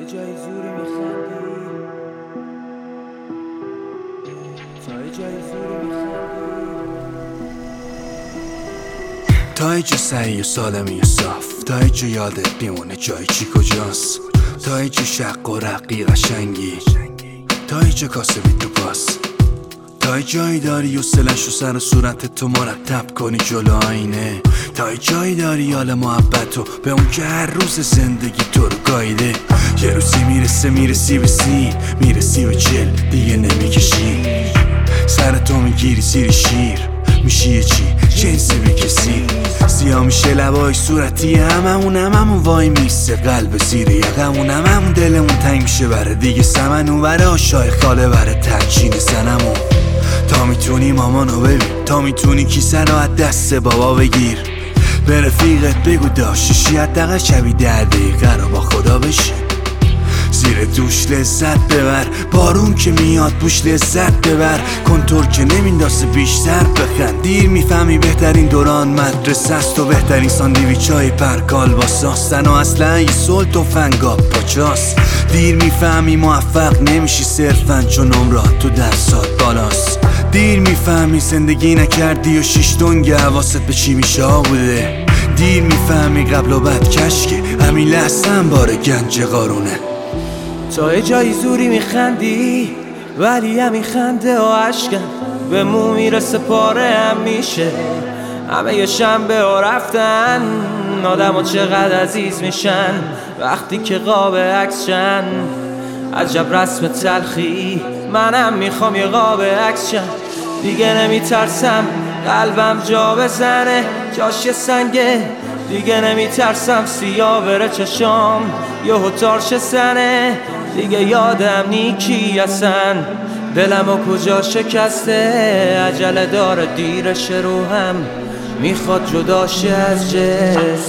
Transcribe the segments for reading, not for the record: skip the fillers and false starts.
جای زوری میخندی، تا جای زوری میخندی، تا جا سعی و سالمی و صاف، تا جا یادت میمونه جای چی کجاست، تا جا شق و رقی قشنگی، تا جا کاسبی تو پاس، تا جایی داری و سلش و سر و صورت تو مرتب کنی جلو آینه، تا جایی داری حال محبت و به اون که هر روز زندگی تو رو گایده. یه روزی میرسی به میرسی به چل دیگه نمیکشی، سر تو میگیری سیر شیر میشی یه چی جنسی به کسی، سیاه میشه لبای صورتی هممون وای میسته قلب زیر یقمون، هممون دلمون تنگ میشه بره دیگه سمنون وره آشای خاله بره ترچین زنمون. تا میتونی مامانو ببین، تا میتونی کیسه رو از دست بابا بگیر، به رفیقت بگو داشتشی حداقل شبی 10 دقیقه رو با خدا بشی، زیر دوش لذت ببر، بارون که میاد بوش لذت ببر، کنتور که نمیندازه بیشتر بخند، دیر میفهمی بهترین دوران مدرسه است و بهترین ساندویچ های پرکال با ساستن و اصلا یه سلط و فنگا پاچاست، دیر میفهمی موفق نمیشی صرفا چون عمرات تو درسات بالاست، دیر میفهمی زندگی نکردی و 6 دنگ حواست به چی میشه بوده، دیر میفهمی قبل و بعد کشکه همین لحظه هم بار گنج قارونه. تا جای زوری میخندی ولی همین خنده و عشقم به مو میرسه پاره هم میشه، همه یه شنبه و رفتن آدم ها چقدر عزیز میشن وقتی که قاب عکس شن، عجب رسم تلخی منم میخوام یه قاب عکس شن، دیگه نمیترسم قلبم جا بزنه جاش سنگه، دیگه نمیترسم سیاه بره چشام یهو تارش سنه، دیگه یادم نیکی اصلا دلم و کجا شکسته، عجله داره دیرش روحم میخواد جداشه از جسم،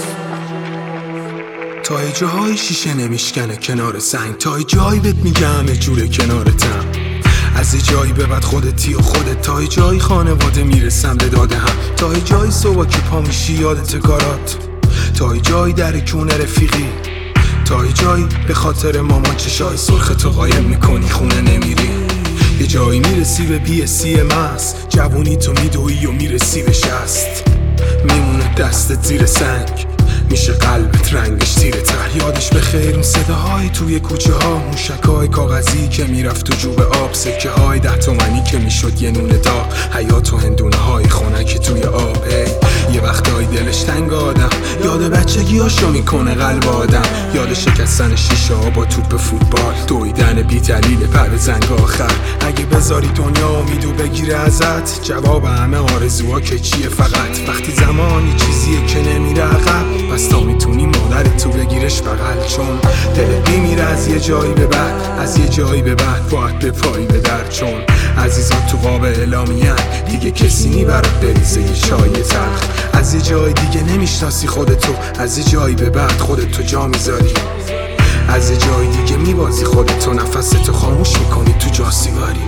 تا جاهای شیشه نمیشکنه کنار سنگ، تا جایی بهت میگه همه جوره کنارتم، از جایی به بعد خودتی و خودت، تا جایی خانواده میرسم به داده هم، تا جایی صبح که پا میشی یادت کارات، تا جایی در کونه رفیقی، تا جایی به خاطر مامان چشای سرخ تو قایم میکنی خونه نمیری، یه جایی میرسی به BSc ماس، جوونی تو میدوی و میرسی به 60، میمونه دستت زیر سنگ میشه قلبت رنگش تیره تر، یادش به خیر اون صداهای توی کوچه ها، موشکای کاغذی که میرفت تو جوب آب، سکه های 10 تومنی که میشد یه نون داغ، حیات و هندونه های خنک توی آب، یه وقتایی دلش تنگ آدم یاد بچگی هاشو میکنه قلب آدم، یاد شکستن شیشه ها با توپ فوتبال، دویدن بی دلیل پر زنگ آخر، اگه بذاری دنیا امیدو بگیره ازت، جواب همه آرزوها که چیه فقط، وقتی زمانی چیزیه که نمیره عقب، پس تا میتونی مادرت تو بگیرش بغل، چون دلت میمیره از یه جایی به بعد، از یه جایی به بعد باید به پایی به در، چون عزیزان تو قاب اعلامیه‌ن دیگه کسی نی برات بریزه یه چای تلخ، از یه جای دیگه نمیشناسی خودتو، از یه جایی به بعد خودتو جا میذاری، از یه جای دیگه میبازی خودتو، نفستو خاموش میکنی تو جا سیگاری.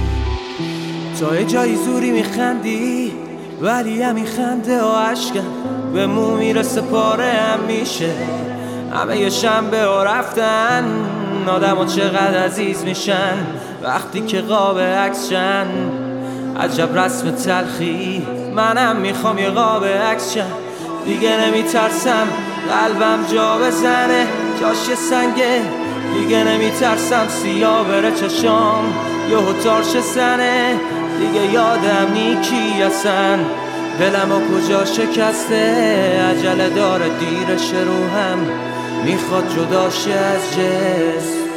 تا جای زوری میخندی ولی همین خنده و عشقم به مو میرسه پاره هم میشه، همه یه شنبه و رفتن آدم ها چقدر عزیز میشن وقتی که قاب عکس شن، عجب رسم تلخی منم میخوام یه قاب عکس شن، دیگه نمیترسم قلبم جا بزنه جاش سنگه، دیگه نمیترسم سیاه بره چشام یهو تارش سنه، دیگه یادم نیکی اصلا دلم و کجا شکسته، عجله داره دیرش روحم میخواد جداشه از جسم.